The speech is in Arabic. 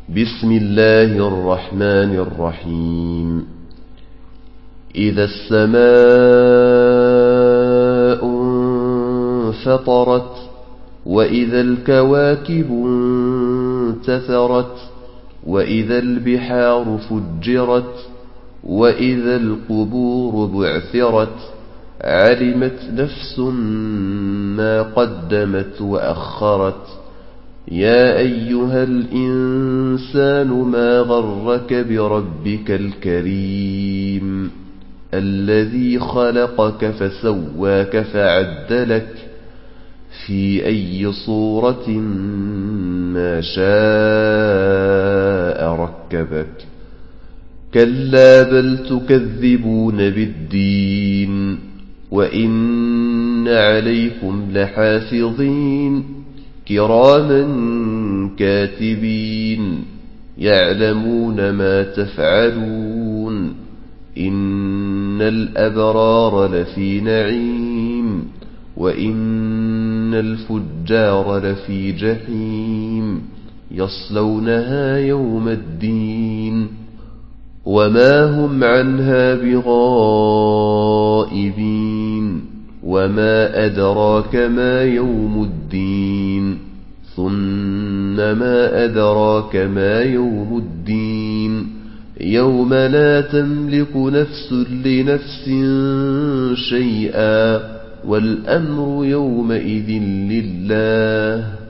بسم الله الرحمن الرحيم. إذا السماء انفطرت وإذا الكواكب انتثرت وإذا البحار فجرت وإذا القبور بعثرت علمت نفس ما قدمت وأخرت. يا أيها الإنسان ما غرك بربك الكريم الذي خلقك فسواك فعدلك في أي صورة ما شاء ركبك. كلا بل تكذبون بالدين وإن عليكم لحافظين كراما كاتبين يعلمون ما تفعلون. إن الأبرار لفي نعيم وإن الفجار لفي جحيم يصلونها يوم الدين وما هم عنها بغائبين. وما أدراك ما يوم الدين ثم ما أدراك ما يوم الدين يوم لا تملك نفس لنفس شيئا والأمر يومئذ لله.